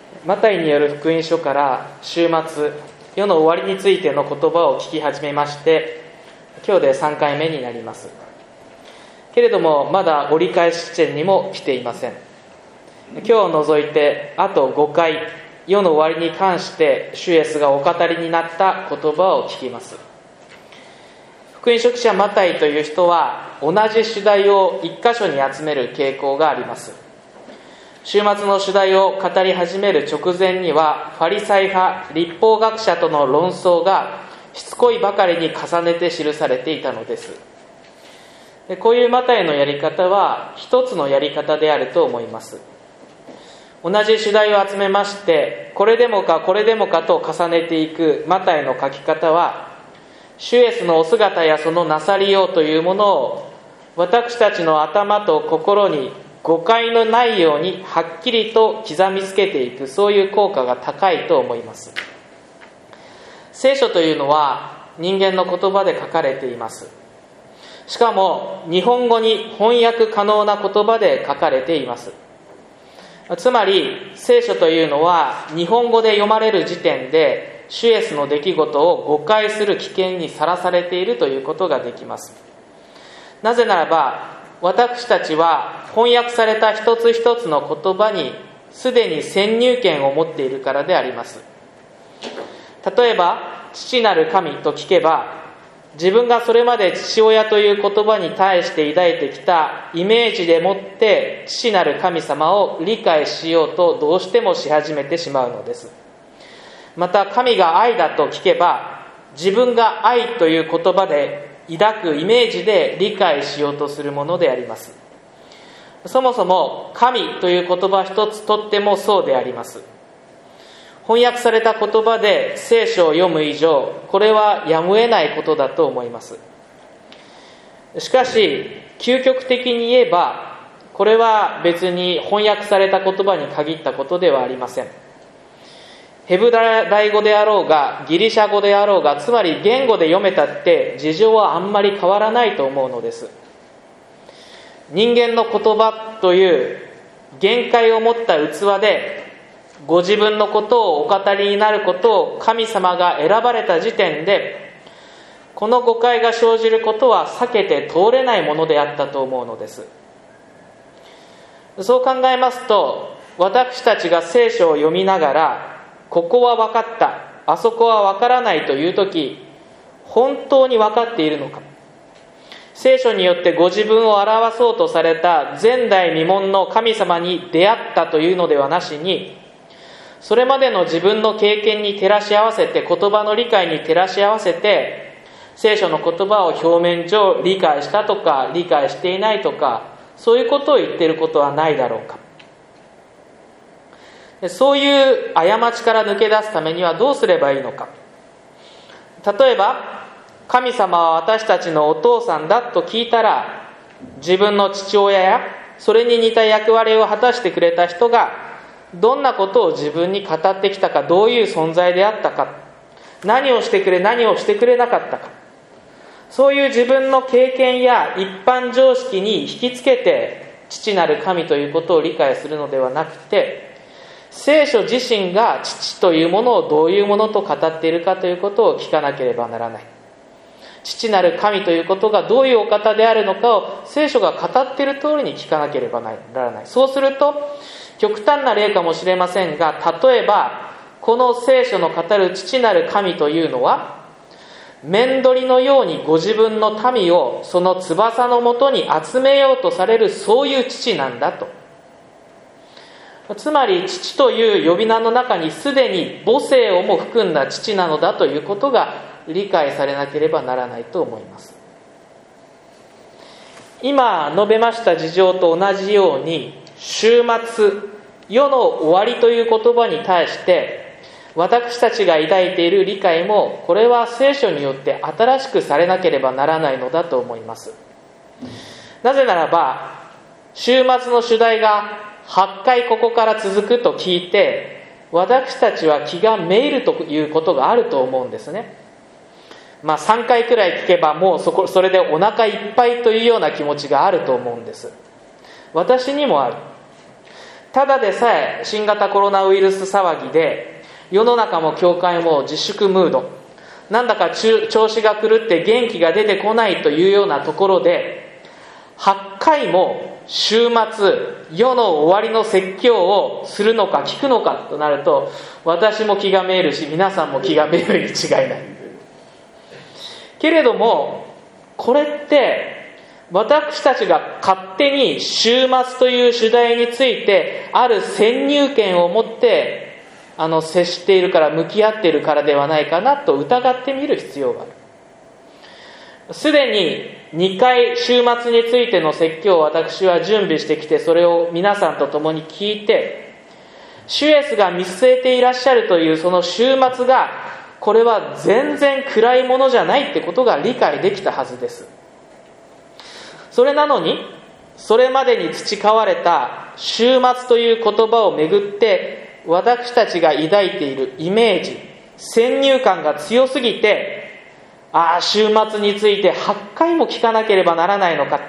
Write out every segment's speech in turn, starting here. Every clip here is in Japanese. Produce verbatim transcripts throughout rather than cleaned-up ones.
マタイによる福音書から週末、世の終わりについての言葉を聞き始めまして、今日でさんかいめになります。けれどもまだ折り返し地点にも来ていません。今日を除いてあとごかい、世の終わりに関して主イエスがお語りになった言葉を聞きます。福音書記者マタイという人は同じ主題を一箇所に集める傾向があります。週末の主題を語り始める直前にはファリサイ派、律法学者との論争がしつこいばかりに重ねて記されていたのです。でこういうマタイのやり方は一つのやり方であると思います。同じ主題を集めましてこれでもかこれでもかと重ねていくマタイの書き方は、主イエスのお姿やそのなさりようというものを私たちの頭と心に誤解のないようにはっきりと刻みつけていく、そういう効果が高いと思います。聖書というのは人間の言葉で書かれています。しかも日本語に翻訳可能な言葉で書かれています。つまり聖書というのは日本語で読まれる時点で主イエスの出来事を誤解する危険にさらされているということができます。なぜならば私たちは翻訳された一つ一つの言葉にすでに先入観を持っているからであります。例えば父なる神と聞けば、自分がそれまで父親という言葉に対して抱いてきたイメージでもって父なる神様を理解しようとどうしてもし始めてしまうのです。また神が愛だと聞けば、自分が愛という言葉で抱くイメージで理解しようとするものであります。そもそも神という言葉一つとってもそうであります。翻訳された言葉で聖書を読む以上、これはやむを得ないことだと思います。しかし究極的に言えば、これは別に翻訳された言葉に限ったことではありません。ヘブライ語であろうがギリシャ語であろうが、つまり言語で読めたって事情はあんまり変わらないと思うのです。人間の言葉という限界を持った器でご自分のことをお語りになることを神様が選ばれた時点で、この誤解が生じることは避けて通れないものであったと思うのです。そう考えますと、私たちが聖書を読みながらここは分かった、あそこは分からないというとき、本当に分かっているのか。聖書によってご自分を表そうとされた前代未聞の神様に出会ったというのではなしに、それまでの自分の経験に照らし合わせて、言葉の理解に照らし合わせて、聖書の言葉を表面上理解したとか理解していないとか、そういうことを言っていることはないだろうか。そういう過ちから抜け出すためにはどうすればいいのか。例えば神様は私たちのお父さんだと聞いたら、自分の父親やそれに似た役割を果たしてくれた人がどんなことを自分に語ってきたか、どういう存在であったか、何をしてくれ何をしてくれなかったか、そういう自分の経験や一般常識に引きつけて父なる神ということを理解するのではなくて、聖書自身が父というものをどういうものと語っているかということを聞かなければならない。父なる神ということがどういうお方であるのかを聖書が語っている通りに聞かなければならない。そうすると極端な例かもしれませんが、例えばこの聖書の語る父なる神というのは、面取りのようにご自分の民をその翼のもとに集めようとされる、そういう父なんだと。つまり父という呼び名の中にすでに母性をも含んだ父なのだということが理解されなければならないと思います。今述べました事情と同じように、終末、世の終わりという言葉に対して私たちが抱いている理解も、これは聖書によって新しくされなければならないのだと思います。なぜならば終末の主題がはちかいここから続くと聞いて、私たちは気がめいるということがあると思うんですね。まあさんかいくらい聞けばもうそこそれでお腹いっぱいというような気持ちがあると思うんです。私にもある。 ただでさえ新型コロナウイルス騒ぎで世の中も教会も自粛ムード、なんだか調子が狂って元気が出てこないというようなところで、はちかいも週末世の終わりの説教をするのか聞くのかとなると、私も気がめいるし皆さんも気がめいるに違いない。けれどもこれって私たちが勝手に週末という主題についてある先入見を持ってあの接しているから、向き合っているからではないかなと疑ってみる必要がある。すでににかい週末についての説教を私は準備してきて、それを皆さんと共に聞いて、主イエスが見据えていらっしゃるというその週末が、これは全然暗いものじゃないってことが理解できたはずです。それなのに、それまでに培われた週末という言葉をめぐって私たちが抱いているイメージ、先入観が強すぎて、ああ週末についてはちかいも聞かなければならないのか、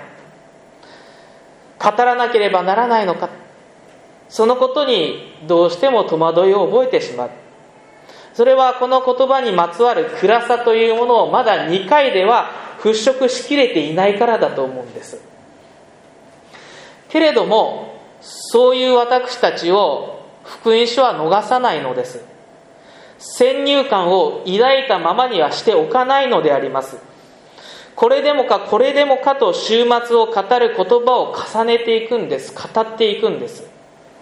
語らなければならないのか、そのことにどうしても戸惑いを覚えてしまう。それはこの言葉にまつわる暗さというものをまだにかいでは払拭しきれていないからだと思うんです。けれどもそういう私たちを福音書は逃さないのです。先入観を抱いたままにはしておかないのであります。これでもかこれでもかと週末を語る言葉を重ねていくんです。語っていくんです。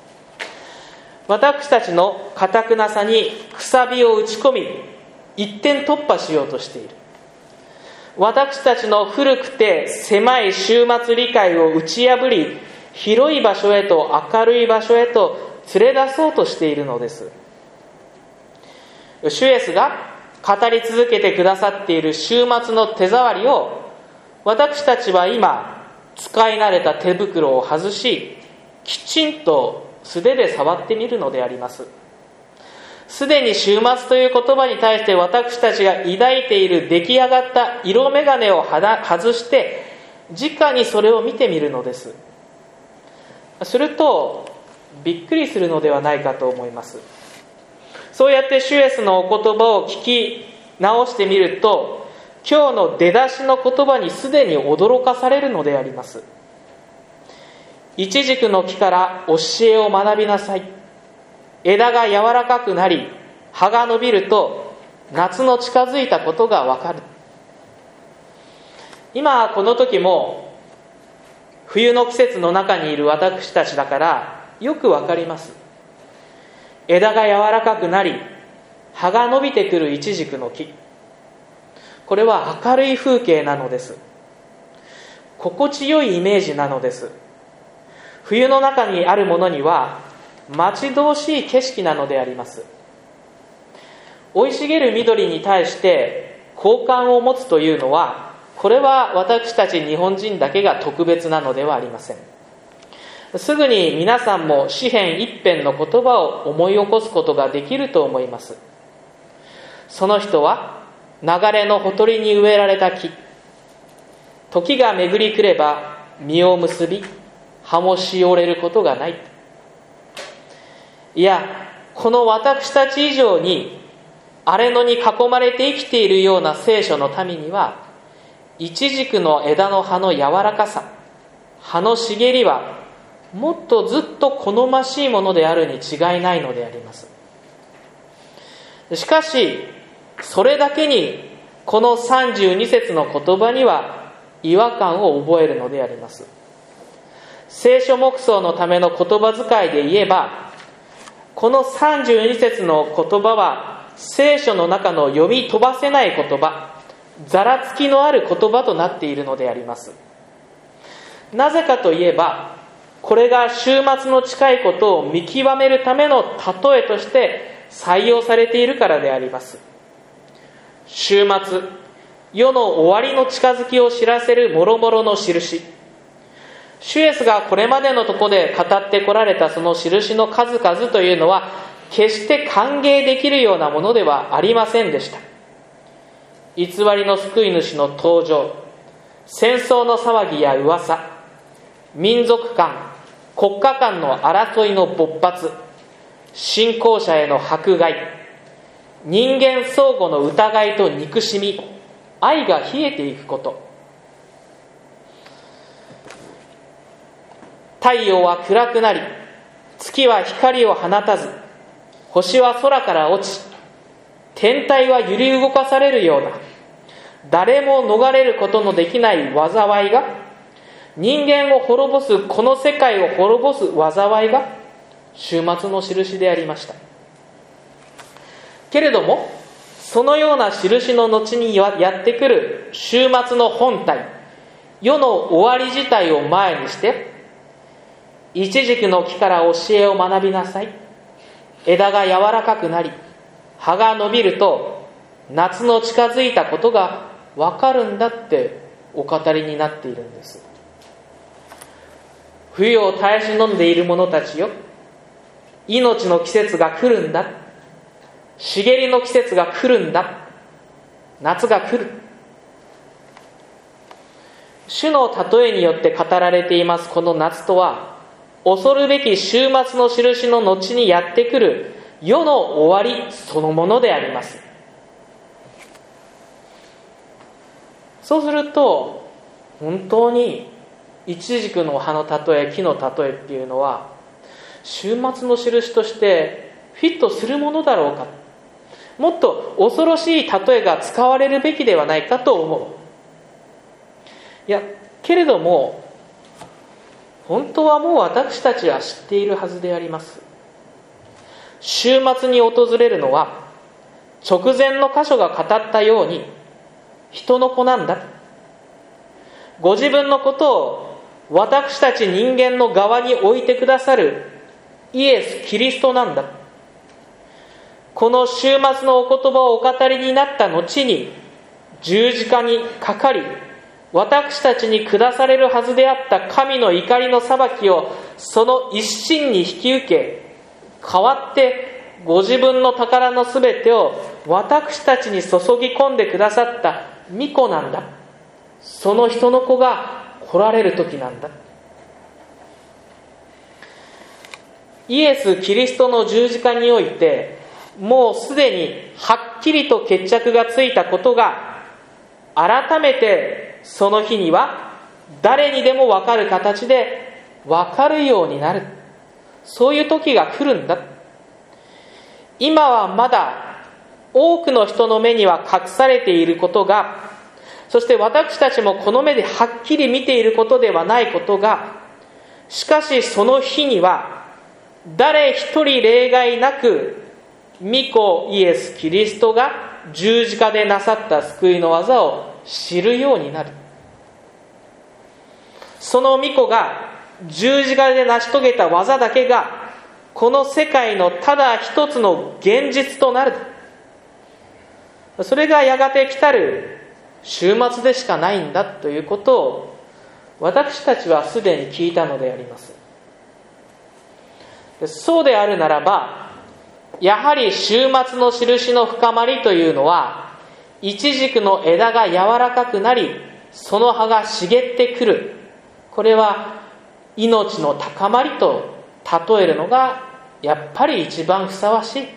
私たちの堅くなさにくさびを打ち込み、一点突破しようとしている。私たちの古くて狭い週末理解を打ち破り、広い場所へと明るい場所へと連れ出そうとしているのです。主イエスが語り続けてくださっている週末の手触りを、私たちは今使い慣れた手袋を外し、きちんと素手で触ってみるのであります。すでに週末という言葉に対して私たちが抱いている出来上がった色眼鏡を外して直にそれを見てみるのです。するとびっくりするのではないかと思います。そうやって主イエスのお言葉を聞き直してみると、今日の出だしの言葉にすでに驚かされるのであります。イチジクの木から教えを学びなさい。枝が柔らかくなり葉が伸びると夏の近づいたことがわかる。今この時も冬の季節の中にいる私たちだからよくわかります。枝が柔らかくなり葉が伸びてくるイチジクの木、これは明るい風景なのです。心地よいイメージなのです。冬の中にあるものには待ち遠しい景色なのであります。生い茂る緑に対して好感を持つというのは、これは私たち日本人だけが特別なのではありません。すぐに皆さんも詩編一編の言葉を思い起こすことができると思います。その人は流れのほとりに植えられた木、時が巡り来れば実を結び葉もしおれることがない。いや、この私たち以上に荒れ野に囲まれて生きているような聖書の民には、イチジクの枝の葉の柔らかさ、葉の茂りはもっとずっと好ましいものであるに違いないのであります。しかしそれだけにこのさんじゅうに節の言葉には違和感を覚えるのであります。聖書黙想のための言葉遣いで言えば、このさんじゅうに節の言葉は聖書の中の読み飛ばせない言葉、ざらつきのある言葉となっているのであります。なぜかといえば、これが週末の近いことを見極めるための例えとして採用されているからであります。週末、世の終わりの近づきを知らせる諸々の印、主イエスがこれまでのところで語ってこられたその印の数々というのは、決して歓迎できるようなものではありませんでした。偽りの救い主の登場、戦争の騒ぎや噂、民族間、 国家間の争いの勃発、信仰者への迫害、人間相互の疑いと憎しみ、愛が冷えていくこと。太陽は暗くなり、月は光を放たず、星は空から落ち、天体は揺り動かされるような、誰も逃れることのできない災いが、人間を滅ぼす、この世界を滅ぼす災いが終末の印でありました。けれども、そのような印の後にやってくる終末の本体、世の終わり自体を前にして、イチジクの木から教えを学びなさい。枝が柔らかくなり、葉が伸びると夏の近づいたことがわかるんだってお語りになっているんです。冬を耐え忍んでいる者たちよ、命の季節が来るんだ、茂りの季節が来るんだ、夏が来る。主の例えによって語られていますこの夏とは、恐るべき終末の印の後にやってくる世の終わりそのものであります。そうすると、本当にイチジクの葉の例え、木の例えっていうのは終末の印としてフィットするものだろうか、もっと恐ろしい例えが使われるべきではないかと思う。いや、けれども本当はもう私たちは知っているはずであります。終末に訪れるのは直前の箇所が語ったように人の子なんだ。ご自分のことを私たち人間の側に置いてくださるイエス・キリストなんだ。この終末のお言葉をお語りになった後に十字架にかかり、私たちに下されるはずであった神の怒りの裁きをその一心に引き受け、代わってご自分の宝のすべてを私たちに注ぎ込んでくださった御子なんだ。その人の子が来られる時なんだ。イエス・キリストの十字架においてもうすでにはっきりと決着がついたことが、改めてその日には誰にでも分かる形で分かるようになる。そういう時が来るんだ。今はまだ多くの人の目には隠されていることが、そして私たちもこの目ではっきり見ていることではないことが、しかしその日には誰一人例外なく御子イエス・キリストが十字架でなさった救いの技を知るようになる。その御子が十字架で成し遂げた技だけがこの世界のただ一つの現実となる。それがやがて来たる終末でしかないんだということを私たちはすでに聞いたのであります。そうであるならば、やはり終末の印の深まりというのは、イチジクの枝が柔らかくなりその葉が茂ってくる、これは命の高まりと例えるのがやっぱり一番ふさわしい。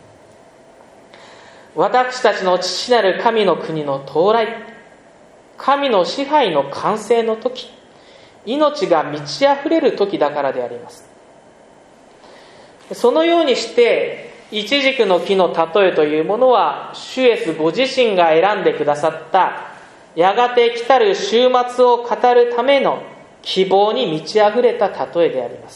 私たちの父なる神の国の到来、神の支配の完成の時、命が満ち溢れる時だからであります。そのようにしてイチジクの木の例えというものは、主イエスご自身が選んでくださったやがて来たる終末を語るための希望に満ち溢れた例えであります。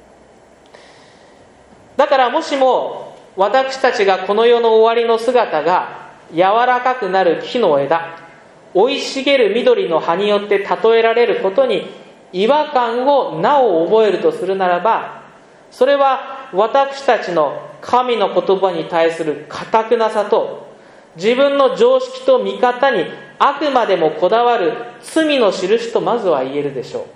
だからもしも私たちがこの世の終わりの姿が柔らかくなる木の枝、生い茂る緑の葉によって例えられることに違和感をなお覚えるとするならば、それは私たちの神の言葉に対する堅くなさと、自分の常識と見方にあくまでもこだわる罪の印とまずは言えるでしょう。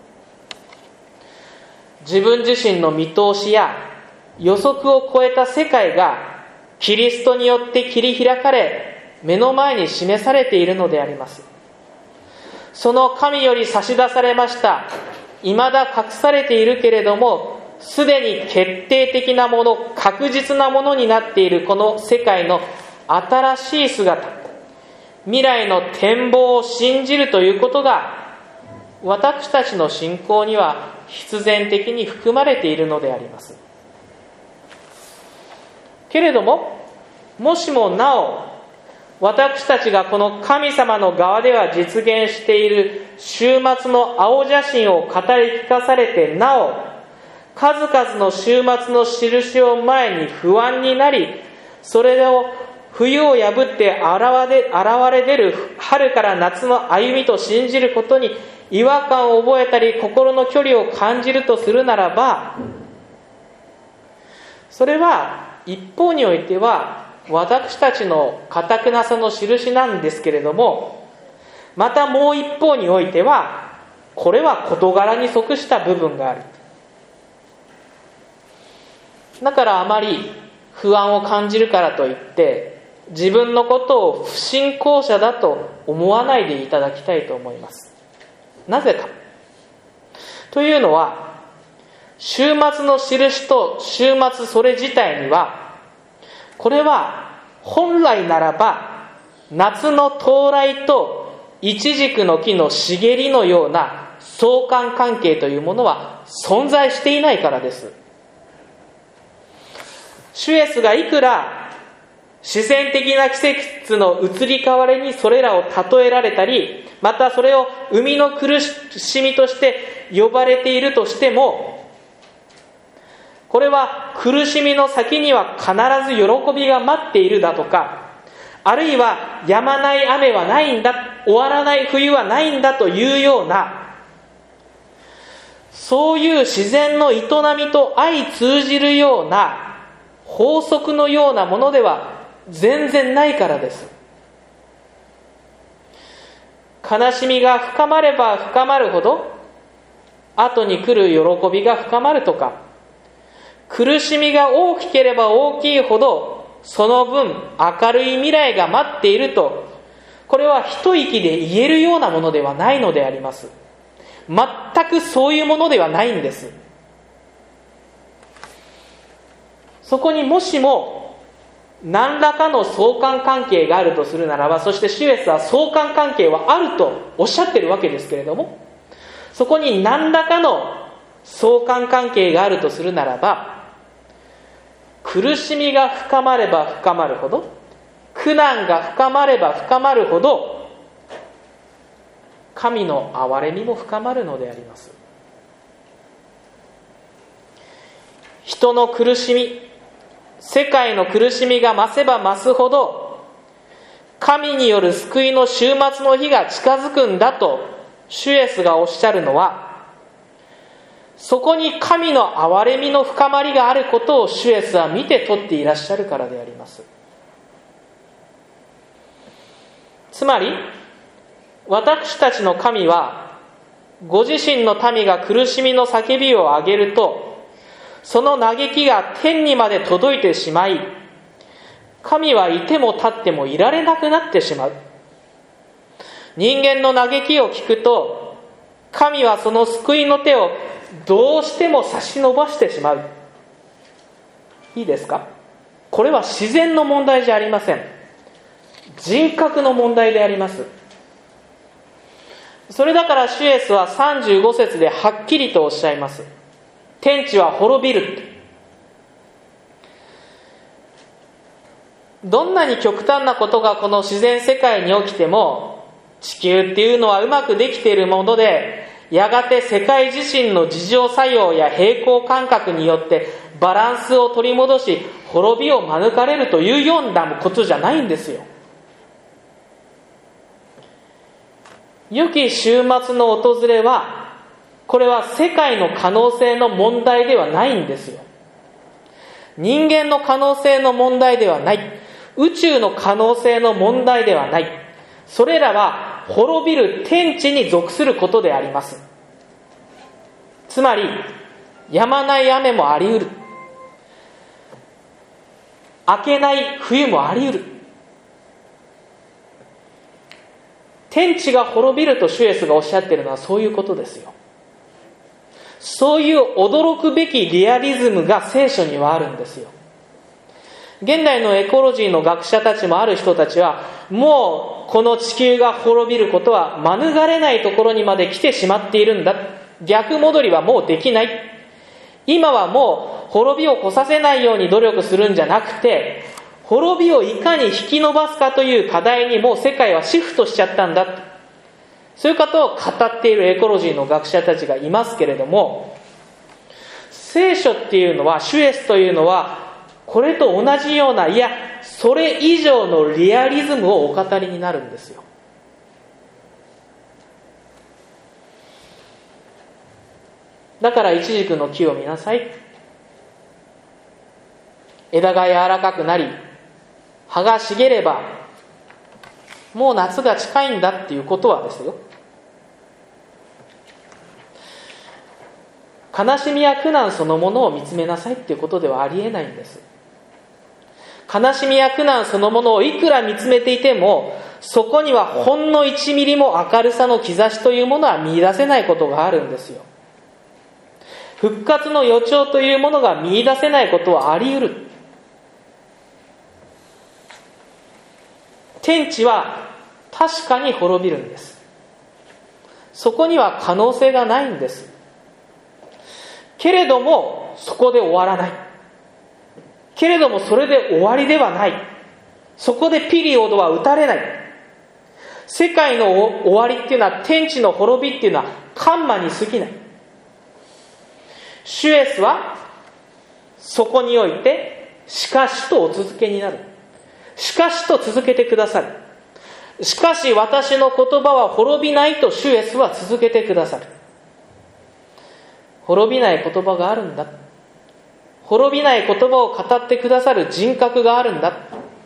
自分自身の見通しや予測を超えた世界がキリストによって切り開かれ、目の前に示されているのであります。その神より差し出されました未だ隠されているけれども、すでに決定的なもの、確実なものになっているこの世界の新しい姿、未来の展望を信じるということが、私たちの信仰には必然的に含まれているのであります。けれども、もしもなお私たちがこの神様の側では実現している終末の青写真を語り聞かされて、なお数々の終末の印を前に不安になり、それを冬を破って現れ、現れ出る春から夏の歩みと信じることに違和感を覚えたり、心の距離を感じるとするならば、それは一方においては私たちの堅くなさの印なんですけれども、またもう一方においてはこれは事柄に即した部分がある。だからあまり不安を感じるからといって自分のことを不信仰者だと思わないでいただきたいと思います。なぜかというのは、終末の印と終末それ自体には、これは本来ならば夏の到来とイチジクの木の茂りのような相関関係というものは存在していないからです。主イエスがいくら自然的な季節の移り変わりにそれらを例えられたり、またそれを生みの苦しみとして呼ばれているとしても、これは苦しみの先には必ず喜びが待っているだとか、あるいは止まない雨はないんだ、終わらない冬はないんだというような、そういう自然の営みと相通じるような法則のようなものでは全然ないからです。悲しみが深まれば深まるほど後に来る喜びが深まるとか、苦しみが大きければ大きいほどその分明るい未来が待っていると、これは一息で言えるようなものではないのであります。全くそういうものではないんです。そこにもしも何らかの相関関係があるとするならば、そして主イエスは相関関係はあるとおっしゃってるわけですけれども、そこに何らかの相関関係があるとするならば、苦しみが深まれば深まるほど、苦難が深まれば深まるほど、神の憐れみも深まるのであります。人の苦しみ、世界の苦しみが増せば増すほど、神による救いの終末の日が近づくんだと主イエスがおっしゃるのは、そこに神の憐れみの深まりがあることを主イエスは見て取っていらっしゃるからであります。つまり私たちの神は、ご自身の民が苦しみの叫びを上げると、その嘆きが天にまで届いてしまい、神はいても立ってもいられなくなってしまう。人間の嘆きを聞くと、神はその救いの手をどうしても差し伸ばしてしまう。いいですか？これは自然の問題じゃありません。人格の問題であります。それだから主イエスはさんじゅうご節ではっきりとおっしゃいます。天地は滅びる。どんなに極端なことがこの自然世界に起きても、地球っていうのはうまくできているもので、やがて世界自身の自浄作用や平衡感覚によってバランスを取り戻し、滅びを免れるというようなことじゃないんですよ。良き終末の訪れは、これは世界の可能性の問題ではないんですよ。人間の可能性の問題ではない。宇宙の可能性の問題ではない。それらは滅びる天地に属することであります。つまり、止まない雨もあり得る。明けない冬もあり得る。天地が滅びると主イエスがおっしゃっているのはそういうことですよ。 そういう驚くべきリアリズムが聖書にはあるんですよ。現代のエコロジーの学者たちもある人たちは、もうこの地球が滅びることは免れないところにまで来てしまっているんだ、逆戻りはもうできない、今はもう滅びを来させないように努力するんじゃなくて、滅びをいかに引き伸ばすかという課題にもう世界はシフトしちゃったんだ、そういうことを語っているエコロジーの学者たちがいますけれども、聖書っていうのは、主イエスというのはこれと同じような、いやそれ以上のリアリズムをお語りになるんですよ。だからイチジクの木を見なさい、枝が柔らかくなり葉が茂ればもう夏が近いんだっていうことはですよ、悲しみや苦難そのものを見つめなさいっていうことではありえないんです。悲しみや苦難そのものをいくら見つめていても、そこにはほんのいちミリも明るさの兆しというものは見出せないことがあるんですよ。復活の予兆というものが見出せないことはあり得る。天地は確かに滅びるんです。そこには可能性がないんです。けれどもそこで終わらない。けれどもそれで終わりではない。そこでピリオドは打たれない。世界の終わりっていうのは、天地の滅びっていうのはカンマに過ぎない。主イエスはそこにおいてしかしとお続けになる。しかしと続けてくださる。しかし私の言葉は滅びないと主イエスは続けてくださる。滅びない言葉があるんだ。滅びない言葉を語ってくださる人格があるんだ。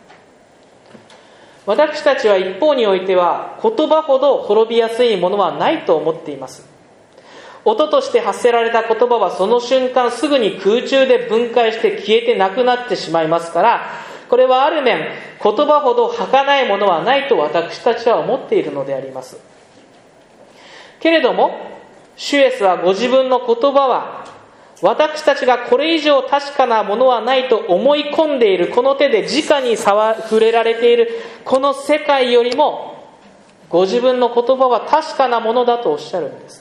私たちは一方においては言葉ほど滅びやすいものはないと思っています。音として発せられた言葉はその瞬間すぐに空中で分解して消えてなくなってしまいますから、これはある面言葉ほど儚いものはないと私たちは思っているのであります。けれども主イエスはご自分の言葉は、私たちがこれ以上確かなものはないと思い込んでいる、この手で直に触れられているこの世界よりも、ご自分の言葉は確かなものだとおっしゃるんです。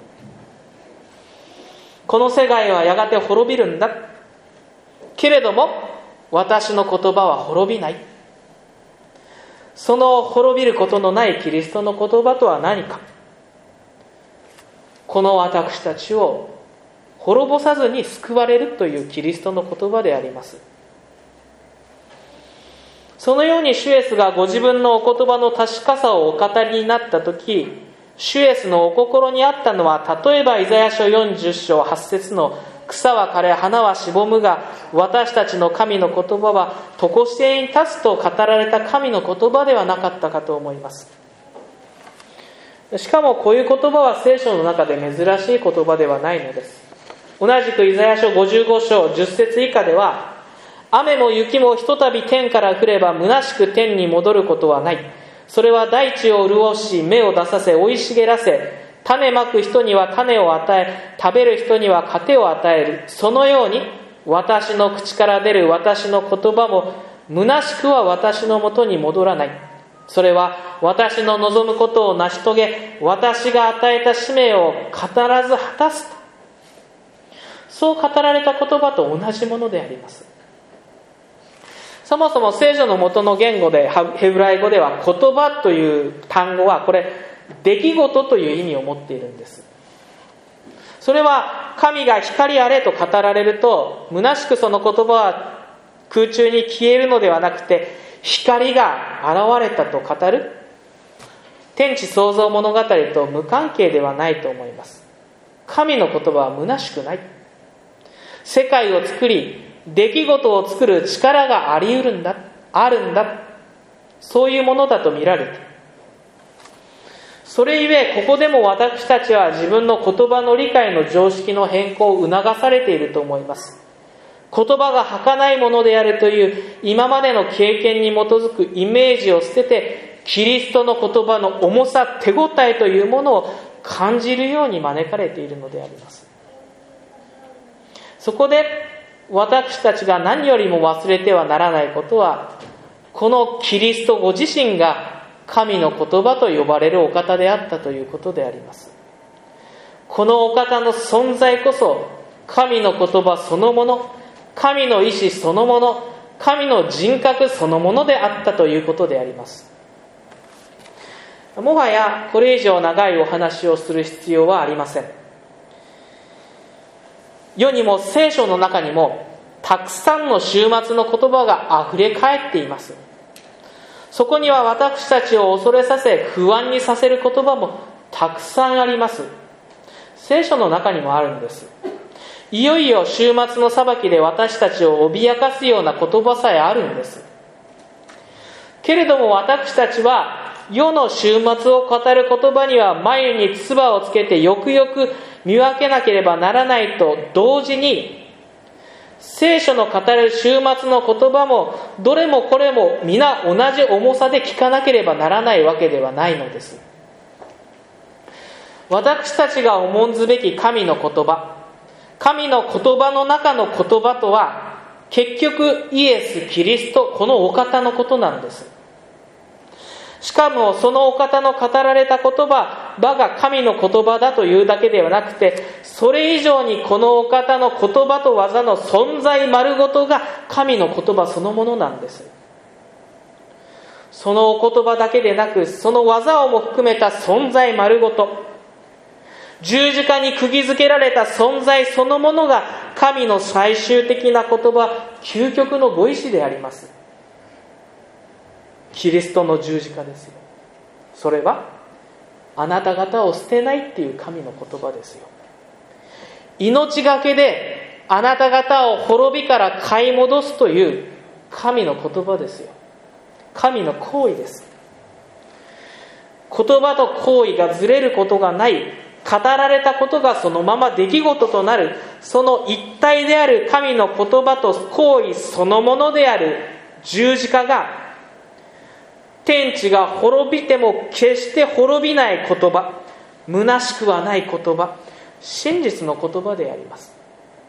この世界はやがて滅びるんだ。けれども私の言葉は滅びない。その滅びることのないキリストの言葉とは何か。この私たちを滅ぼさずに救われるというキリストの言葉であります。そのように主イエスがご自分のお言葉の確かさをお語りになったとき、主イエスのお心にあったのは、例えばイザヤ書よんじゅっ章はち節の草は枯れ花はしぼむが私たちの神の言葉は常しえに立つと語られた神の言葉ではなかったかと思います。しかもこういう言葉は聖書の中で珍しい言葉ではないのです。同じくイザヤ書ごじゅうご章じゅっ節以下では、雨も雪もひとたび天から降れば虚しく天に戻ることはない。それは大地を潤し芽を出させ生い茂らせ、種まく人には種を与え、食べる人には糧を与える。そのように私の口から出る私の言葉も虚しくは私のもとに戻らない。それは私の望むことを成し遂げ、私が与えた使命を必ず果たすと。そう語られた言葉と同じものであります。そもそも聖書の元の言語で、ヘブライ語では言葉という単語はこれ出来事という意味を持っているんです。それは神が光あれと語られると、虚しくその言葉は空中に消えるのではなくて、光が現れたと語る天地創造物語と無関係ではないと思います。神の言葉は虚しくない。世界を作り出来事を作る力があり得るんだ、あるんだ、そういうものだと見られて、それゆえここでも私たちは自分の言葉の理解の常識の変更を促されていると思います。言葉が儚いものであるという今までの経験に基づくイメージを捨てて、キリストの言葉の重さ、手応えというものを感じるように招かれているのであります。 そこで私たちが何よりも忘れてはならないことは、このキリストご自身が神の言葉と呼ばれるお方であったということであります。このお方の存在こそ神の言葉そのもの、神の意志そのもの、神の人格そのものであったということであります。もはやこれ以上長いお話をする必要はありません。世にも聖書の中にもたくさんの終末の言葉があふれ返っています。そこには私たちを恐れさせ不安にさせる言葉もたくさんあります。聖書の中にもあるんです。いよいよ終末の裁きで私たちを脅かすような言葉さえあるんです。けれども私たちは世の終末を語る言葉には眉に唾をつけてよくよく見分けなければならないと同時に、聖書の語る終末の言葉もどれもこれも皆同じ重さで聞かなければならないわけではないのです。私たちが重んずべき神の言葉、神の言葉の中の言葉とは結局イエス・キリスト、このお方のことなんです。しかもそのお方の語られた言葉、場が神の言葉だというだけではなくて、それ以上にこのお方の言葉と技の存在丸ごとが神の言葉そのものなんです。そのお言葉だけでなく、その技をも含めた存在丸ごと、十字架に釘付けられた存在そのものが神の最終的な言葉、究極のご意志であります。キリストの十字架ですよ。それはあなた方を捨てないっていう神の言葉ですよ。命がけであなた方を滅びから買い戻すという神の言葉ですよ。神の行為です。言葉と行為がずれることがない、語られたことがそのまま出来事となる、その一体である神の言葉と行為そのものである十字架が、天地が滅びても決して滅びない言葉、虚しくはない言葉、真実の言葉であります。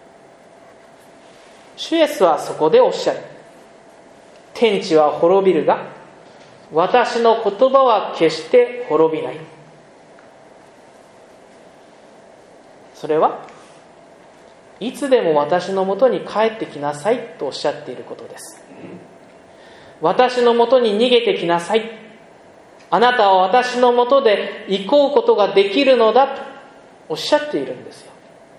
主イエスはそこでおっしゃる。天地は滅びるが、私の言葉は決して滅びない。それはいつでも私のもとに帰ってきなさいとおっしゃっていることです。私のもとに逃げてきなさい。あなたは私のもとで行こうことができるのだとおっしゃっているんですよ。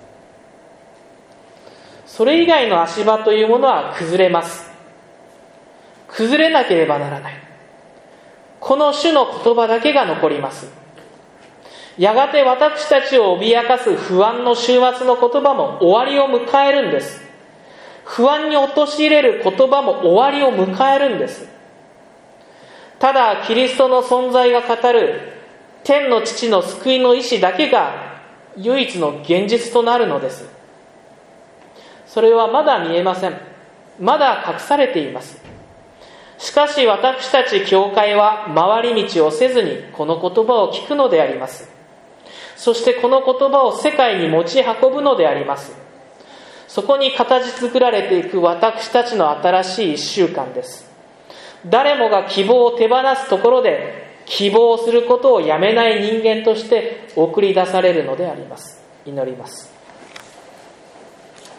それ以外の足場というものは崩れます。崩れなければならない。この主の言葉だけが残ります。やがて私たちを脅かす不安の終末の言葉も終わりを迎えるんです。不安に陥れる言葉も終わりを迎えるんです。ただキリストの存在が語る天の父の救いの意志だけが唯一の現実となるのです。それはまだ見えません。まだ隠されています。しかし私たち教会は回り道をせずにこの言葉を聞くのであります。そしてこの言葉を世界に持ち運ぶのであります。そこに形作られていく私たちの新しい一週間です。誰もが希望を手放すところで希望することをやめない人間として送り出されるのであります。祈ります。